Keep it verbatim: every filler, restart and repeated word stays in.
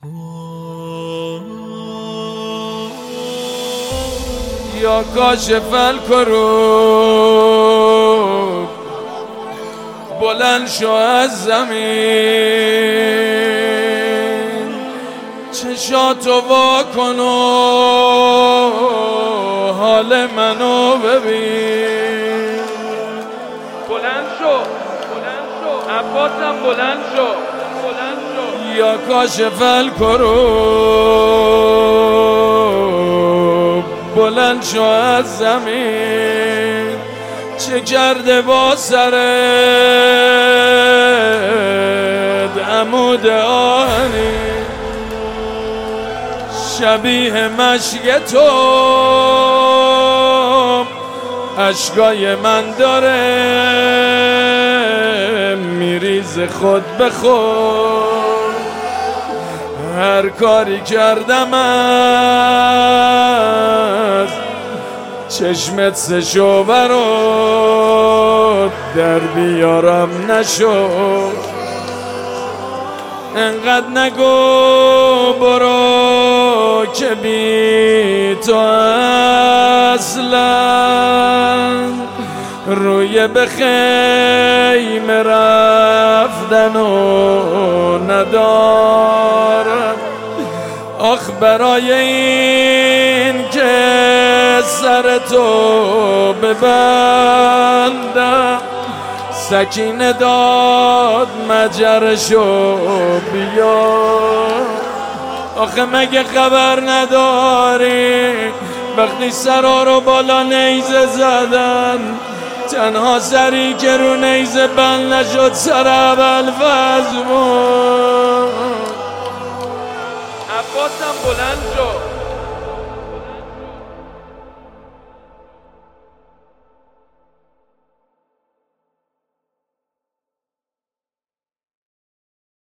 یا کاشف الکروب بلند شو از زمین، چشاتو وا کن و حال منو ببین. بلند شو بلند شو عباسم، بلند شو بلند شو. یا کاشف الکروب بلند شو از زمین، چه کرده با سرت عمود آهنی، شبیه مشک تو اشکای من داره میریز خود به خود. هر کاری کردم از چشمت سه شوبرات در بیارم نشد. انقدر نگو برو که بی تو اصلا روی به خیمه رفتن و ندارم. آخ برای این که سر تو ببندم، سکینه داد مجرشو بیا. آخه مگه خبر نداری وقتی سرا رو بالا نیزه زدن، تنها سری که رو نیزه بند نشد سر ابوالفضل بود. عباسم بلند شو